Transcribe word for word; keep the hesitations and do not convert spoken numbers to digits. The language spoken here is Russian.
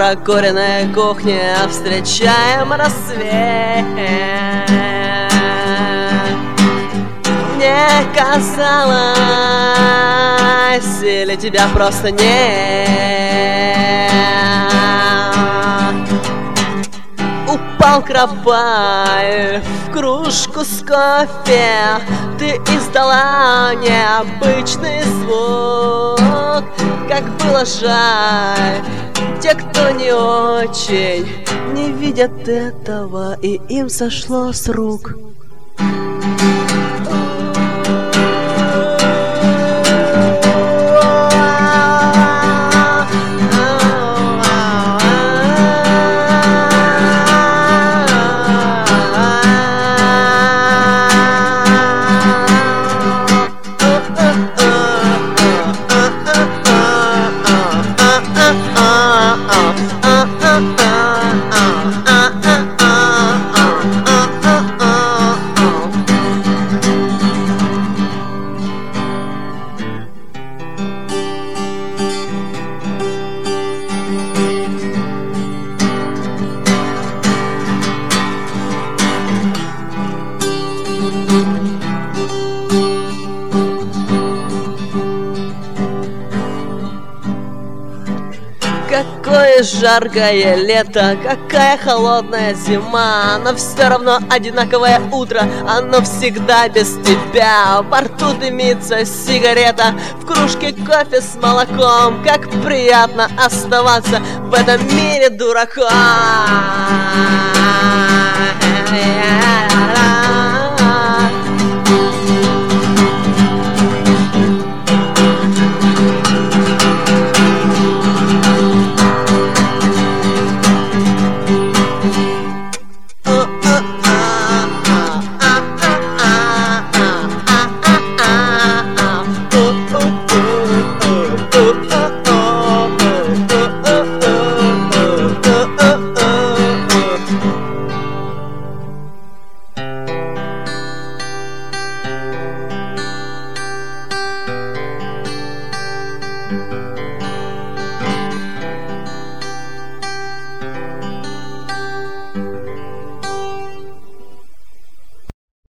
прокуренной кухне встречаем рассвет. Мне казалось, или тебя просто нет. Упал крабаль в кружку с кофе, ты издала необычный звук. Как было жаль, те, кто не очень, не видят этого, и им сошло с рук. Какое жаркое лето, какая холодная зима, но все равно одинаковое утро, оно всегда без тебя. Во рту дымится сигарета, в кружке кофе с молоком. Как приятно оставаться в этом мире дураком. Thank you.